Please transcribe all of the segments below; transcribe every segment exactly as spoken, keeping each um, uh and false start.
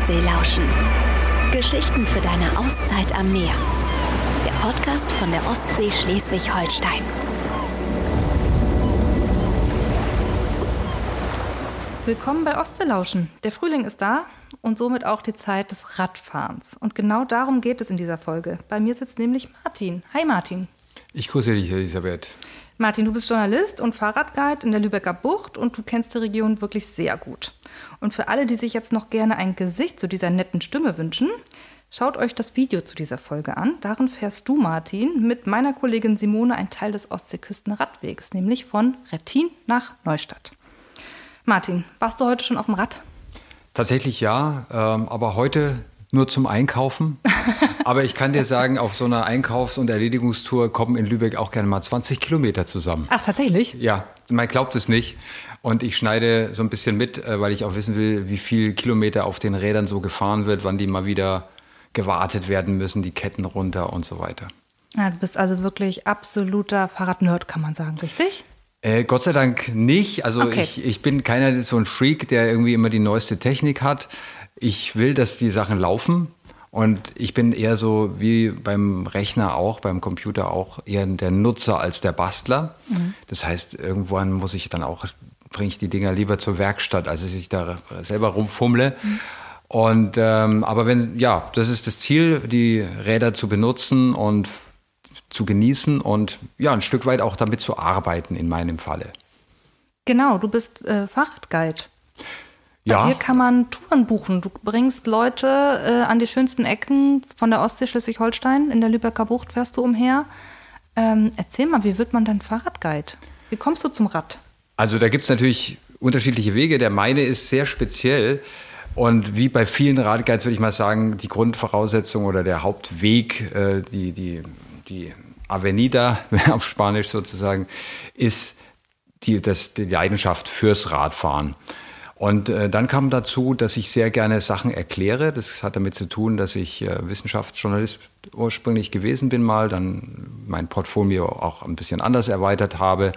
Ostsee lauschen. Geschichten für deine Auszeit am Meer. Der Podcast von der Ostsee Schleswig-Holstein. Willkommen bei Ostseelauschen. Der Frühling ist da und somit auch die Zeit des Radfahrens. Und genau darum geht es in dieser Folge. Bei mir sitzt nämlich Martin. Hi Martin. Ich grüße dich, Elisabeth. Martin, du bist Journalist und Fahrradguide in der Lübecker Bucht und du kennst die Region wirklich sehr gut. Und für alle, die sich jetzt noch gerne ein Gesicht zu dieser netten Stimme wünschen, schaut euch das Video zu dieser Folge an. Darin fährst du, Martin, mit meiner Kollegin Simone einen Teil des Ostseeküstenradwegs, nämlich von Rettin nach Neustadt. Martin, warst du heute schon auf dem Rad? Tatsächlich ja, ähm, aber heute nur zum Einkaufen. Aber ich kann dir sagen, auf so einer Einkaufs- und Erledigungstour kommen in Lübeck auch gerne mal zwanzig Kilometer zusammen. Ach, tatsächlich? Ja, man glaubt es nicht. Und ich schneide so ein bisschen mit, weil ich auch wissen will, wie viel Kilometer auf den Rädern so gefahren wird, wann die mal wieder gewartet werden müssen, die Ketten runter und so weiter. Ja, du bist also wirklich absoluter Fahrradnerd, kann man sagen, richtig? Äh, Gott sei Dank nicht. Also okay. ich, ich bin keiner so ein Freak, der irgendwie immer die neueste Technik hat. Ich will, dass die Sachen laufen. Und ich bin eher so wie beim Rechner auch, beim Computer auch, eher der Nutzer als der Bastler. Mhm. Das heißt, irgendwann muss ich dann auch, bringe ich die Dinger lieber zur Werkstatt, als dass ich da selber rumfummle. Mhm. Und ähm, aber wenn, ja, das ist das Ziel, die Räder zu benutzen und zu genießen und ja, ein Stück weit auch damit zu arbeiten in meinem Falle. Genau, du bist äh, Fahrradguide. Bei Ja. dir kann man Touren buchen. Du bringst Leute äh, an die schönsten Ecken von der Ostsee Schleswig-Holstein. In der Lübecker Bucht fährst du umher. Ähm, erzähl mal, wie wird man denn Fahrradguide? Wie kommst du zum Rad? Also da gibt es natürlich unterschiedliche Wege. Der meine ist sehr speziell. Und wie bei vielen Radguides würde ich mal sagen, die Grundvoraussetzung oder der Hauptweg, äh, die, die, die Avenida auf Spanisch sozusagen, ist die, das, die Leidenschaft fürs Radfahren. Und äh, dann kam dazu, dass ich sehr gerne Sachen erkläre. Das hat damit zu tun, dass ich äh, Wissenschaftsjournalist ursprünglich gewesen bin mal, dann mein Portfolio auch ein bisschen anders erweitert habe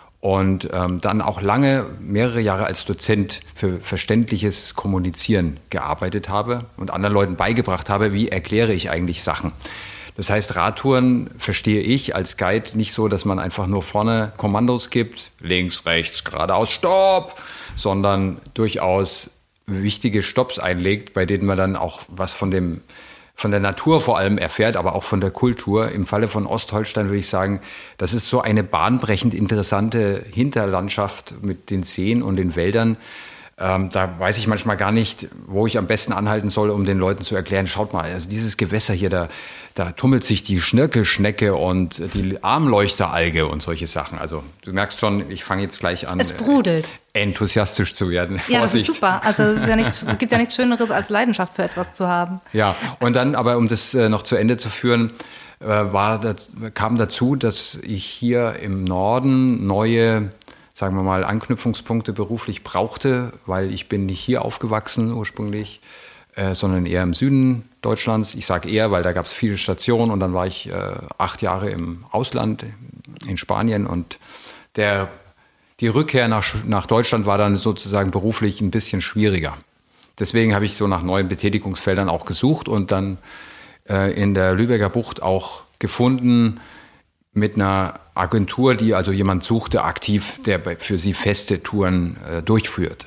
und ähm, dann auch lange, mehrere Jahre als Dozent für verständliches Kommunizieren gearbeitet habe und anderen Leuten beigebracht habe, wie erkläre ich eigentlich Sachen. Das heißt, Radtouren verstehe ich als Guide nicht so, dass man einfach nur vorne Kommandos gibt, links, rechts, geradeaus, Stopp, sondern durchaus wichtige Stopps einlegt, bei denen man dann auch was von dem, von der Natur vor allem erfährt, aber auch von der Kultur. Im Falle von Ostholstein würde ich sagen, das ist so eine bahnbrechend interessante Hinterlandschaft mit den Seen und den Wäldern. Ähm, da weiß ich manchmal gar nicht, wo ich am besten anhalten soll, um den Leuten zu erklären, schaut mal, also dieses Gewässer hier, da, da tummelt sich die Schnörkelschnecke und die Armleuchteralge und solche Sachen. Also du merkst schon, ich fange jetzt gleich an, Es brodelt. enthusiastisch zu werden. Ja, das Vorsicht. ist super. Also es, ist ja nicht, es gibt ja nichts Schöneres, als Leidenschaft für etwas zu haben. Ja, und dann aber, um das äh, noch zu Ende zu führen, äh, war das, kam dazu, dass ich hier im Norden neue, sagen wir mal, Anknüpfungspunkte beruflich brauchte, weil ich bin nicht hier aufgewachsen ursprünglich, äh, sondern eher im Süden Deutschlands. Ich sage eher, weil da gab es viele Stationen und dann war ich äh, acht Jahre im Ausland, in Spanien und der, die Rückkehr nach, nach Deutschland war dann sozusagen beruflich ein bisschen schwieriger. Deswegen habe ich so nach neuen Betätigungsfeldern auch gesucht und dann äh, in der Lübecker Bucht auch gefunden, mit einer Agentur, die also jemand suchte, aktiv, der für sie feste Touren äh, durchführt.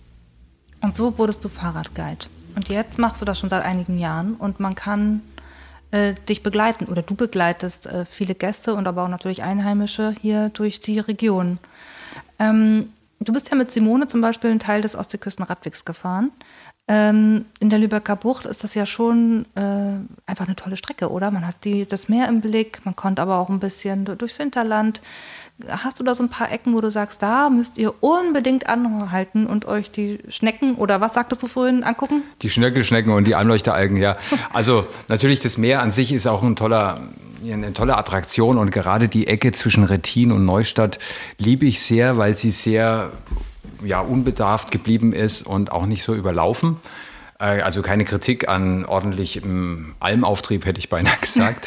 Und so wurdest du Fahrradguide. Und jetzt machst du das schon seit einigen Jahren und man kann äh, dich begleiten oder du begleitest äh, viele Gäste und aber auch natürlich Einheimische hier durch die Region. Ähm, du bist ja mit Simone zum Beispiel einen Teil des Ostseeküstenradwegs gefahren. Ähm, in der Lübecker Bucht ist das ja schon äh, einfach eine tolle Strecke, oder? Man hat die, das Meer im Blick, man konnte aber auch ein bisschen durchs Hinterland. Hast du da so ein paar Ecken, wo du sagst, da müsst ihr unbedingt anhalten und euch die Schnecken, oder was sagtest du vorhin, angucken? Die Schnörkelschnecken und die Armleuchteralgen, ja. Also natürlich, das Meer an sich ist auch ein toller, eine tolle Attraktion und gerade die Ecke zwischen Rettin und Neustadt liebe ich sehr, weil sie sehr ja, unbedarft geblieben ist und auch nicht so überlaufen. Also keine Kritik an ordentlichem Almauftrieb, hätte ich beinahe gesagt.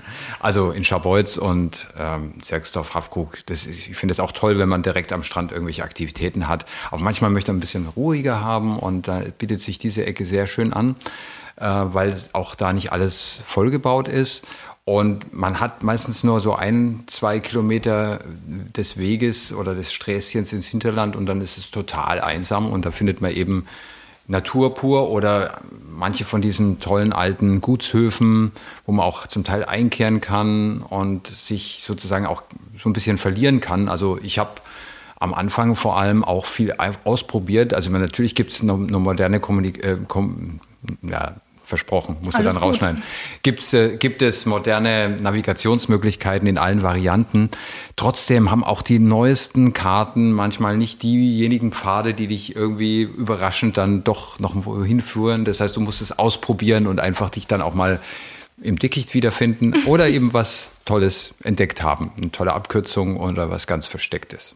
Also in Scharbeutz und ähm, Serksdorf, Haffkrug, das ist, ich finde es auch toll, wenn man direkt am Strand irgendwelche Aktivitäten hat. Aber manchmal möchte man ein bisschen ruhiger haben und da bietet sich diese Ecke sehr schön an, äh, weil auch da nicht alles vollgebaut ist. Und man hat meistens nur so ein, zwei Kilometer des Weges oder des Sträßchens ins Hinterland und dann ist es total einsam und da findet man eben Natur pur oder manche von diesen tollen alten Gutshöfen, wo man auch zum Teil einkehren kann und sich sozusagen auch so ein bisschen verlieren kann. Also ich habe am Anfang vor allem auch viel ausprobiert. Also natürlich gibt es eine, eine moderne Kommunikation, äh, kom- ja, versprochen, musst du dann rausschneiden. Gibt's, äh, gibt es moderne Navigationsmöglichkeiten in allen Varianten. Trotzdem haben auch die neuesten Karten manchmal nicht diejenigen Pfade, die dich irgendwie überraschend dann doch noch hinführen. Das heißt, du musst es ausprobieren und einfach dich dann auch mal im Dickicht wiederfinden oder eben was Tolles entdeckt haben. Eine tolle Abkürzung oder was ganz Verstecktes.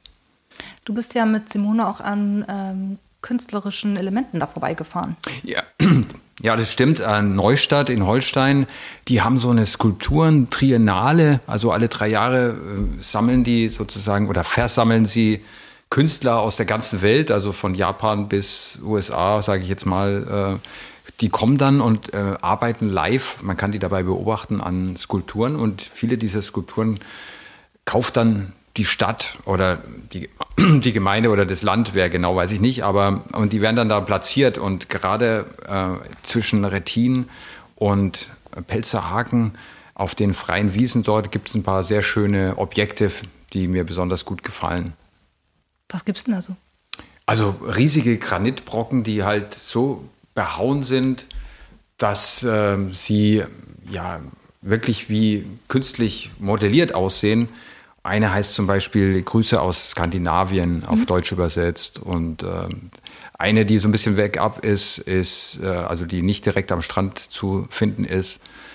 Du bist ja mit Simone auch an ähm, künstlerischen Elementen da vorbeigefahren. Ja. Ja, das stimmt. Neustadt in Holstein, die haben so eine Skulpturen-Triennale, also alle drei Jahre äh, sammeln die sozusagen oder versammeln sie Künstler aus der ganzen Welt, also von Japan bis U S A, sage ich jetzt mal. Äh, die kommen dann und äh, arbeiten live, man kann die dabei beobachten an Skulpturen und viele dieser Skulpturen kauft dann die Stadt oder die, die Gemeinde oder das Land, wer genau, weiß ich nicht, aber und die werden dann da platziert und gerade äh, zwischen Rettin und Pelzerhaken auf den freien Wiesen dort gibt es ein paar sehr schöne Objekte, die mir besonders gut gefallen. Was gibt's denn da so? Also riesige Granitbrocken, die halt so behauen sind, dass äh, sie ja wirklich wie künstlich modelliert aussehen. Eine heißt zum Beispiel Grüße aus Skandinavien, auf mhm. Deutsch übersetzt. Und ähm, eine, die so ein bisschen weg ab ist, ist äh, also die nicht direkt am Strand zu finden ist,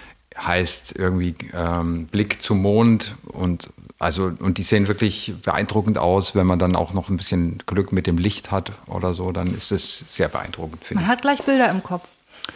heißt irgendwie ähm, Blick zum Mond. Und, also, und die sehen wirklich beeindruckend aus. Wenn man dann auch noch ein bisschen Glück mit dem Licht hat oder so, dann ist es sehr beeindruckend, finde ich. Man hat gleich Bilder im Kopf.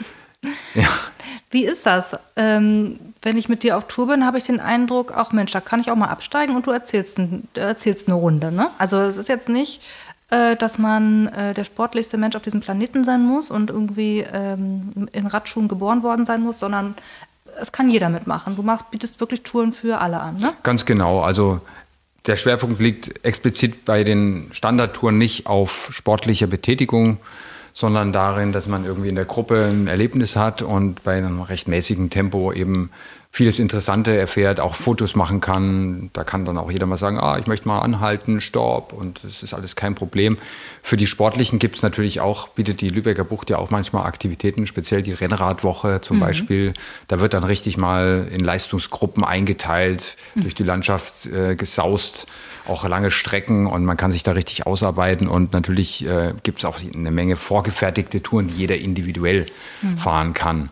Ja. Wie ist das? Ähm, wenn ich mit dir auf Tour bin, habe ich den Eindruck, auch Mensch, da kann ich auch mal absteigen und du erzählst, ein, erzählst eine Runde. Ne? Also es ist jetzt nicht, äh, dass man äh, der sportlichste Mensch auf diesem Planeten sein muss und irgendwie ähm, in Radschuhen geboren worden sein muss, sondern es kann jeder mitmachen. Du machst, bietest wirklich Touren für alle an. Ne? Ganz genau. Also der Schwerpunkt liegt explizit bei den Standardtouren nicht auf sportlicher Betätigung, sondern darin, dass man irgendwie in der Gruppe ein Erlebnis hat und bei einem recht mäßigen Tempo eben vieles Interessante erfährt, auch Fotos machen kann. Da kann dann auch jeder mal sagen, ah, ich möchte mal anhalten, stopp, und das ist alles kein Problem. Für die Sportlichen gibt es natürlich auch, bietet die Lübecker Bucht ja auch manchmal Aktivitäten, speziell die Rennradwoche zum mhm. Beispiel. Da wird dann richtig mal in Leistungsgruppen eingeteilt, mhm. durch die Landschaft äh, gesaust, auch lange Strecken, und man kann sich da richtig ausarbeiten, und natürlich äh, gibt es auch eine Menge vorgefertigte Touren, die jeder individuell mhm. fahren kann.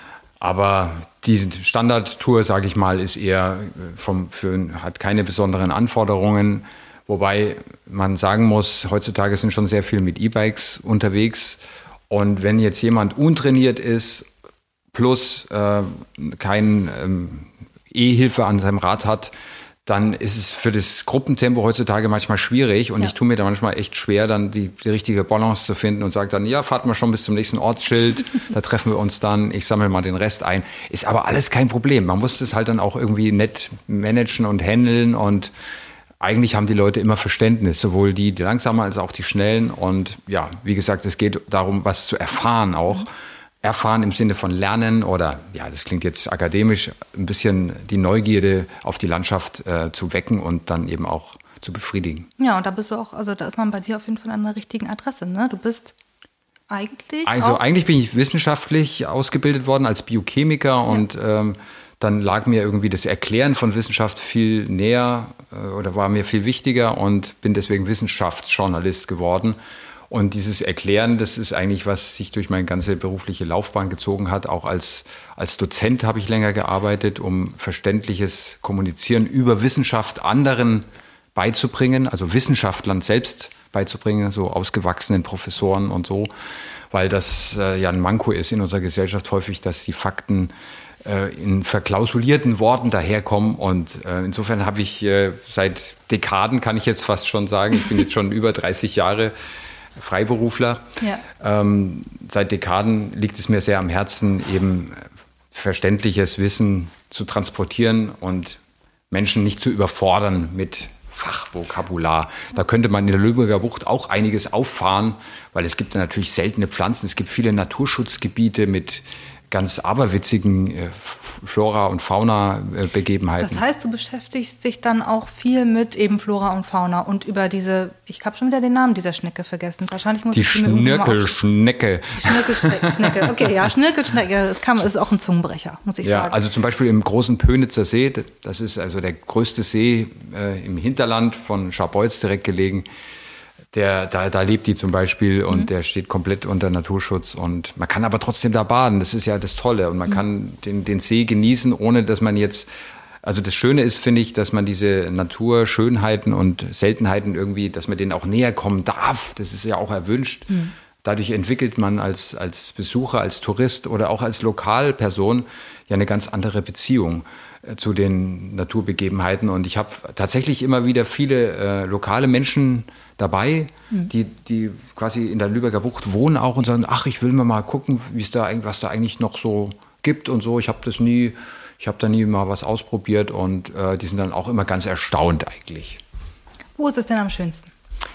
Aber die Standardtour, sage ich mal, ist eher vom, für, hat keine besonderen Anforderungen, wobei man sagen muss, heutzutage sind schon sehr viel mit E-Bikes unterwegs, und wenn jetzt jemand untrainiert ist, plus äh, kein ähm, E-Hilfe an seinem Rad hat, dann ist es für das Gruppentempo heutzutage manchmal schwierig, und ja. ich tue mir da manchmal echt schwer, dann die, die richtige Balance zu finden und sage dann, ja, fahrt mal schon bis zum nächsten Ortsschild, da treffen wir uns dann, ich sammle mal den Rest ein. Ist aber alles kein Problem. Man muss das halt dann auch irgendwie nett managen und handeln, und eigentlich haben die Leute immer Verständnis, sowohl die, die langsamer als auch die schnellen, und ja, wie gesagt, es geht darum, was zu erfahren auch. Mhm. Erfahren im Sinne von Lernen, oder, ja, das klingt jetzt akademisch, ein bisschen die Neugierde auf die Landschaft äh, zu wecken und dann eben auch zu befriedigen. Ja, und da bist du auch, also da ist man bei dir auf jeden Fall an der richtigen Adresse, ne? Du bist eigentlich Also auch eigentlich bin ich wissenschaftlich ausgebildet worden als Biochemiker, ja. und ähm, dann lag mir irgendwie das Erklären von Wissenschaft viel näher äh, oder war mir viel wichtiger, und bin deswegen Wissenschaftsjournalist geworden. Und dieses Erklären, das ist eigentlich, was sich durch meine ganze berufliche Laufbahn gezogen hat. Auch als, als Dozent habe ich länger gearbeitet, um verständliches Kommunizieren über Wissenschaft anderen beizubringen, also Wissenschaftlern selbst beizubringen, so ausgewachsenen Professoren und so. weil das äh, ja ein Manko ist in unserer Gesellschaft häufig, dass die Fakten äh, in verklausulierten Worten daherkommen. Und äh, insofern habe ich äh, seit Dekaden, kann ich jetzt fast schon sagen, ich bin jetzt schon über dreißig Jahre Freiberufler. Ja. Ähm, seit Dekaden liegt es mir sehr am Herzen, eben verständliches Wissen zu transportieren und Menschen nicht zu überfordern mit Fachvokabular. Da könnte man in der Lübecker Bucht auch einiges auffahren, weil es gibt natürlich seltene Pflanzen. Es gibt viele Naturschutzgebiete mit ganz aberwitzigen äh, Flora- und Fauna-Begebenheiten. Das heißt, du beschäftigst dich dann auch viel mit eben Flora und Fauna und über diese, ich habe schon wieder den Namen dieser Schnecke vergessen. Wahrscheinlich muss die ich Schnirkelschnecke. Die Schnirkelschnecke, okay, ja, Schnirkelschnecke, das kann, ist auch ein Zungenbrecher, muss ich ja, sagen. Also zum Beispiel im großen Pönitzer See, das ist also der größte See äh, im Hinterland von Scharbeutz direkt gelegen. Der, da, da lebt die zum Beispiel und mhm. der steht komplett unter Naturschutz und man kann aber trotzdem da baden, das ist ja das Tolle und man mhm. kann den, den See genießen, ohne dass man jetzt, also das Schöne ist, finde ich, dass man diese Naturschönheiten und Seltenheiten irgendwie, dass man denen auch näher kommen darf, das ist ja auch erwünscht. Mhm. Dadurch entwickelt man als, als Besucher, als Tourist oder auch als Lokalperson ja eine ganz andere Beziehung äh, zu den Naturbegebenheiten und ich habe tatsächlich immer wieder viele äh, lokale Menschen dabei, mhm. die, die quasi in der Lübecker Bucht wohnen auch und sagen, ach, ich will mir mal gucken, wie es da, was da eigentlich noch so gibt und so. Ich habe das nie, ich habe da nie mal was ausprobiert und äh, die sind dann auch immer ganz erstaunt eigentlich. Wo ist es denn am schönsten?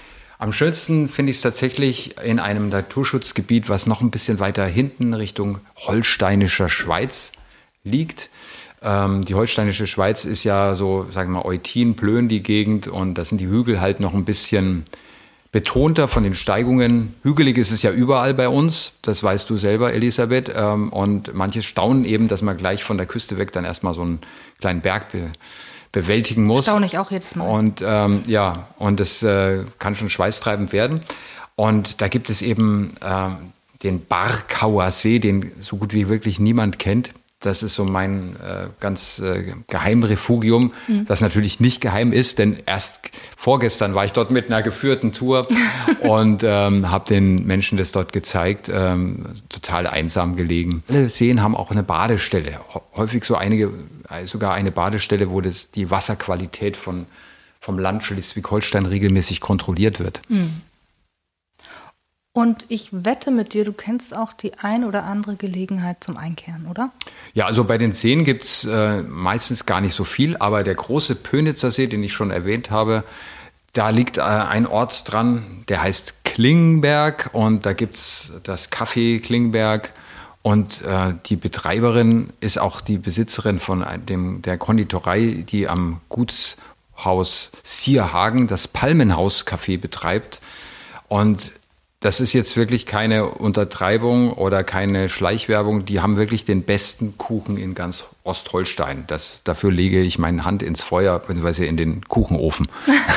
Am schönsten finde ich es tatsächlich in einem Naturschutzgebiet, was noch ein bisschen weiter hinten Richtung holsteinischer Schweiz liegt. Ähm, die holsteinische Schweiz ist ja so, sagen wir mal, Eutin, Plön, die Gegend. Und da sind die Hügel halt noch ein bisschen betonter von den Steigungen. Hügelig ist es ja überall bei uns, das weißt du selber, Elisabeth. Ähm, und manche staunen eben, dass man gleich von der Küste weg dann erstmal so einen kleinen Berg be- bewältigen muss. Staune ich auch jedes Mal. Und ähm, ja, und das äh, kann schon schweißtreibend werden. Und da gibt es eben äh, den Barkauer See, den so gut wie wirklich niemand kennt. Das ist so mein äh, ganz äh, Geheimrefugium, mhm. das natürlich nicht geheim ist, denn erst vorgestern war ich dort mit einer geführten Tour und ähm, habe den Menschen das dort gezeigt, ähm, total einsam gelegen. Alle Seen haben auch eine Badestelle, häufig so einige, sogar eine Badestelle, wo das, die Wasserqualität von, vom Land Schleswig-Holstein regelmäßig kontrolliert wird. Mhm. Und ich wette mit dir, du kennst auch die ein oder andere Gelegenheit zum Einkehren, oder? Ja, also bei den Seen gibt es äh, meistens gar nicht so viel, aber der große Pönitzer See, den ich schon erwähnt habe, da liegt äh, ein Ort dran, der heißt Klingberg und da gibt es das Café Klingberg und äh, die Betreiberin ist auch die Besitzerin von dem, der Konditorei, die am Gutshaus Sierhagen das Palmenhaus Café betreibt und das ist jetzt wirklich keine Untertreibung oder keine Schleichwerbung. Die haben wirklich den besten Kuchen in ganz Ostholstein. Das, dafür lege ich meine Hand ins Feuer, beziehungsweise in den Kuchenofen.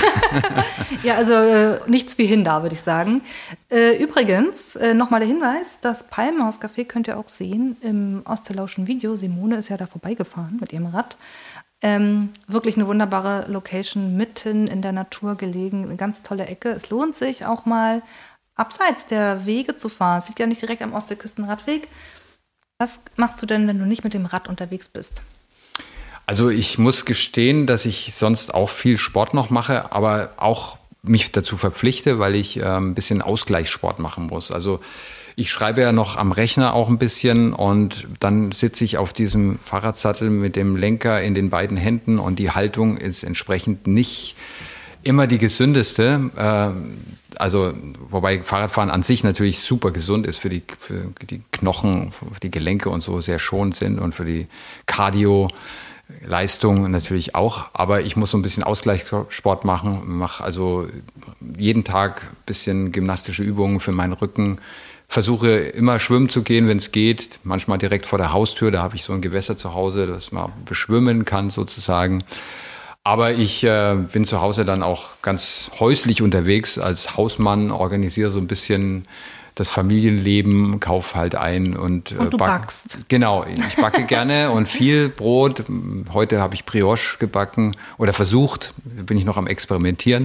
Ja, also äh, nichts wie hin da, würde ich sagen. Äh, übrigens, äh, nochmal der Hinweis, das Palmenhaus-Café könnt ihr auch sehen im Ostelauschen Video. Simone ist ja da vorbeigefahren mit ihrem Rad. Ähm, wirklich eine wunderbare Location, mitten in der Natur gelegen, eine ganz tolle Ecke. Es lohnt sich auch mal abseits der Wege zu fahren. Es liegt ja nicht direkt am Ostseeküstenradweg. Was machst du denn, wenn du nicht mit dem Rad unterwegs bist? Also ich muss gestehen, dass ich sonst auch viel Sport noch mache, aber auch mich dazu verpflichte, weil ich äh, ein bisschen Ausgleichssport machen muss. Also ich schreibe ja noch am Rechner auch ein bisschen und dann sitze ich auf diesem Fahrradsattel mit dem Lenker in den beiden Händen und die Haltung ist entsprechend nicht immer die gesündeste. Äh, Also, wobei Fahrradfahren an sich natürlich super gesund ist für die, für die Knochen, für die Gelenke und so sehr schonend sind und für die Cardio-Leistung natürlich auch. Aber ich muss so ein bisschen Ausgleichssport machen, mache also jeden Tag ein bisschen gymnastische Übungen für meinen Rücken. Versuche immer schwimmen zu gehen, wenn es geht. Manchmal direkt vor der Haustür, da habe ich so ein Gewässer zu Hause, das man beschwimmen kann sozusagen. Aber ich äh, bin zu Hause dann auch ganz häuslich unterwegs als Hausmann, organisiere so ein bisschen das Familienleben, kauf halt ein und, und du back, backst. Genau, ich backe gerne und viel Brot. Heute habe ich Brioche gebacken oder versucht, bin ich noch am Experimentieren.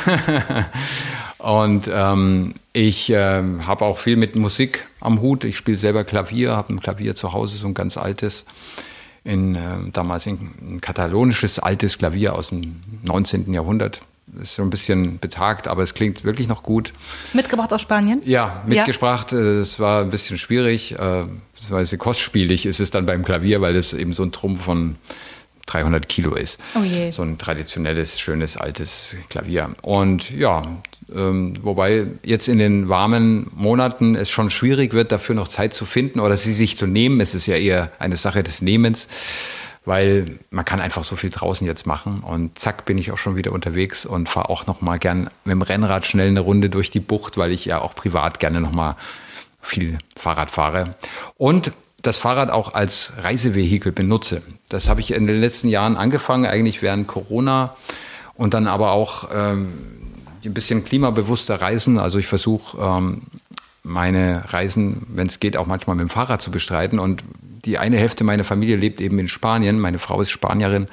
Und ähm, ich äh, habe auch viel mit Musik am Hut. Ich spiele selber Klavier, habe ein Klavier zu Hause, so ein ganz altes, in, äh, damals ein, ein katalonisches altes Klavier aus dem neunzehnten Jahrhundert. Ist so ein bisschen betagt, aber es klingt wirklich noch gut. Mitgebracht aus Spanien? Ja, mitgebracht. Es ja. war ein bisschen schwierig. Beziehungsweise kostspielig ist es dann beim Klavier, weil es eben so ein Trumpf von dreihundert Kilo ist. Oh je. So ein traditionelles, schönes, altes Klavier. Und ja, ähm, wobei jetzt in den warmen Monaten es schon schwierig wird, dafür noch Zeit zu finden oder sie sich zu nehmen. Es ist ja eher eine Sache des Nehmens, weil man kann einfach so viel draußen jetzt machen. Und zack, bin ich auch schon wieder unterwegs und fahre auch noch mal gern mit dem Rennrad schnell eine Runde durch die Bucht, weil ich ja auch privat gerne noch mal viel Fahrrad fahre. Und das Fahrrad auch als Reisevehikel benutze. Das habe ich in den letzten Jahren angefangen, eigentlich während Corona und dann aber auch ähm, ein bisschen klimabewusster reisen. Also ich versuche ähm, meine Reisen, wenn es geht, auch manchmal mit dem Fahrrad zu bestreiten. Und die eine Hälfte meiner Familie lebt eben in Spanien. Meine Frau ist Spanierin.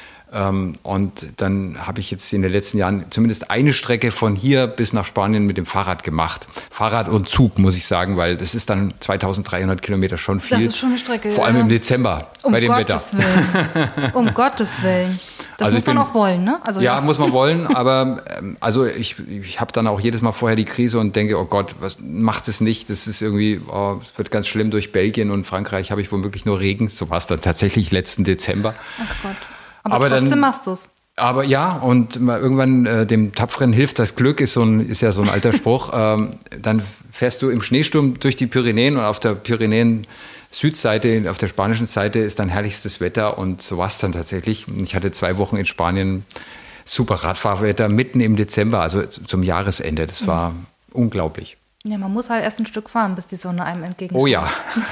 Ähm, und dann habe ich jetzt in den letzten Jahren zumindest eine Strecke von hier bis nach Spanien mit dem Fahrrad gemacht. Fahrrad und Zug, muss ich sagen, weil das ist dann zweitausenddreihundert Kilometer schon viel. Das ist schon eine Strecke, vor allem ja. im Dezember um bei dem Gottes Wetter. Willen. Um Gottes Willen. Das also muss man bin, auch wollen, ne? Also, ja, ja, muss man wollen, aber ähm, also ich, ich habe dann auch jedes Mal vorher die Krise und denke, oh Gott, was macht es nicht? Das ist irgendwie, oh, es wird ganz schlimm. Durch Belgien und Frankreich habe ich womöglich nur Regen. So war es dann tatsächlich letzten Dezember. Ach Gott. Aber, aber trotzdem dann, machst du es. Aber ja, und mal irgendwann äh, dem Tapferen hilft das Glück, ist, so ein, ist ja so ein alter Spruch. ähm, dann fährst du im Schneesturm durch die Pyrenäen und auf der Pyrenäen-Südseite, auf der spanischen Seite ist dann herrlichstes Wetter und so war es dann tatsächlich. Ich hatte zwei Wochen in Spanien super Radfahrwetter mitten im Dezember, also zum Jahresende. Das war mhm. unglaublich. Ja, man muss halt erst ein Stück fahren, bis die Sonne einem entgegenkommt. Oh ja,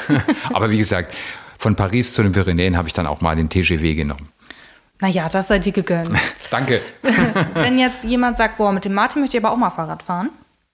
aber wie gesagt, von Paris zu den Pyrenäen habe ich dann auch mal den T G V genommen. Naja, das sei dir gegönnt. Danke. Wenn jetzt jemand sagt, boah, mit dem Martin möchte ich aber auch mal Fahrrad fahren,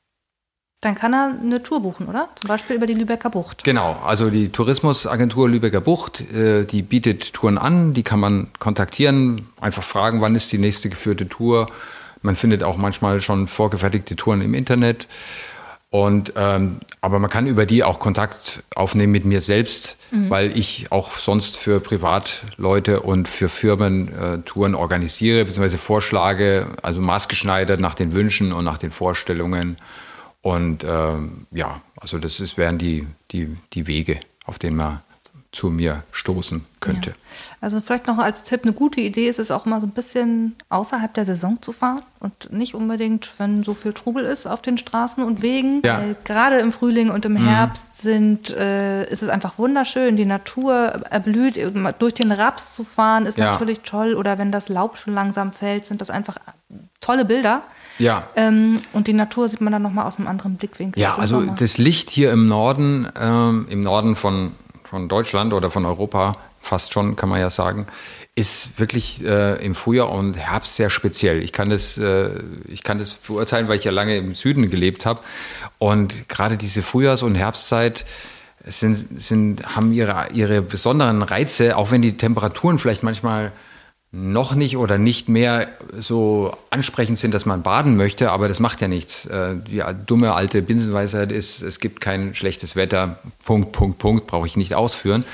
dann kann er eine Tour buchen, oder? Zum Beispiel über die Lübecker Bucht. Genau, also die Tourismusagentur Lübecker Bucht, äh, die bietet Touren an, die kann man kontaktieren, einfach fragen, wann ist die nächste geführte Tour. Man findet auch manchmal schon vorgefertigte Touren im Internet. Und, ähm, aber man kann über die auch Kontakt aufnehmen mit mir selbst, mhm. weil ich auch sonst für Privatleute und für Firmen äh, Touren organisiere, beziehungsweise vorschlage, also maßgeschneidert nach den Wünschen und nach den Vorstellungen. Und ähm, ja, also das ist, wären die, die, die Wege, auf denen man zu mir stoßen könnte. Ja. Also vielleicht noch als Tipp, eine gute Idee ist es auch mal so ein bisschen außerhalb der Saison zu fahren und nicht unbedingt, wenn so viel Trubel ist auf den Straßen und Wegen. Ja. Weil gerade im Frühling und im Herbst sind, äh, ist es einfach wunderschön, die Natur erblüht. Durch den Raps zu fahren ist ja. natürlich toll. Oder wenn das Laub schon langsam fällt, sind das einfach tolle Bilder. Ja. Ähm, und die Natur sieht man dann nochmal aus einem anderen Blickwinkel. Ja, also Sommer. Das Licht hier im Norden, ähm, im Norden von von Deutschland oder von Europa, fast schon, kann man ja sagen, ist wirklich äh, im Frühjahr und Herbst sehr speziell. Ich kann das, äh, ich kann das beurteilen, weil ich ja lange im Süden gelebt habe. Und gerade diese Frühjahrs- und Herbstzeit sind, sind, haben ihre, ihre besonderen Reize, auch wenn die Temperaturen vielleicht manchmal noch nicht oder nicht mehr so ansprechend sind, dass man baden möchte, aber das macht ja nichts. Die dumme alte Binsenweisheit ist, es gibt kein schlechtes Wetter, Punkt, Punkt, Punkt, brauche ich nicht ausführen.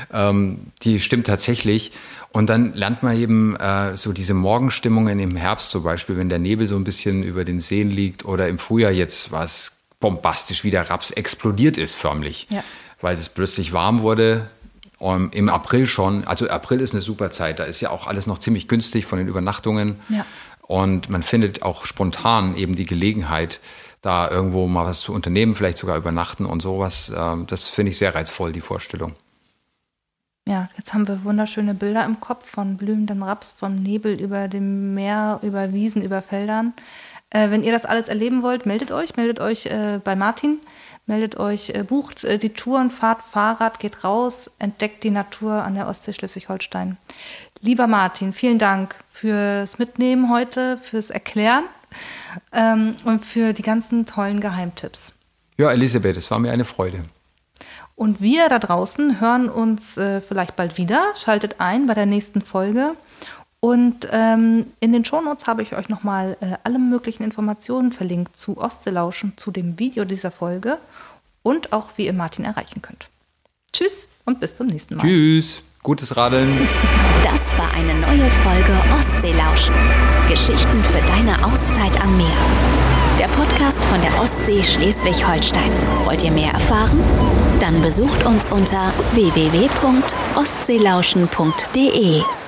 Die stimmt tatsächlich. Und dann lernt man eben so diese Morgenstimmungen im Herbst zum Beispiel, wenn der Nebel so ein bisschen über den Seen liegt oder im Frühjahr jetzt was bombastisch, wie der Raps explodiert ist förmlich, ja. weil es plötzlich warm wurde. Um, im April schon, also April ist eine super Zeit, da ist ja auch alles noch ziemlich günstig von den Übernachtungen ja. und man findet auch spontan eben die Gelegenheit, da irgendwo mal was zu unternehmen, vielleicht sogar übernachten und sowas. Das finde ich sehr reizvoll, die Vorstellung. Ja, jetzt haben wir wunderschöne Bilder im Kopf von blühendem Raps, vom Nebel über dem Meer, über Wiesen, über Feldern. Äh, wenn ihr das alles erleben wollt, meldet euch, meldet euch äh, bei Martin. Meldet euch, äh, bucht äh, die Touren, fahrt Fahrrad, geht raus, entdeckt die Natur an der Ostsee Schleswig-Holstein. Lieber Martin, vielen Dank fürs Mitnehmen heute, fürs Erklären ähm, und für die ganzen tollen Geheimtipps. Ja, Elisabeth, es war mir eine Freude. Und wir da draußen hören uns äh, vielleicht bald wieder. Schaltet ein bei der nächsten Folge. Und ähm, in den Shownotes habe ich euch nochmal äh, alle möglichen Informationen verlinkt zu Ostseelauschen, zu dem Video dieser Folge und auch, wie ihr Martin erreichen könnt. Tschüss und bis zum nächsten Mal. Tschüss, gutes Radeln. Das war eine neue Folge Ostseelauschen. Geschichten für deine Auszeit am Meer. Der Podcast von der Ostsee Schleswig-Holstein. Wollt ihr mehr erfahren? Dann besucht uns unter w w w punkt ostseelauschen punkt d e.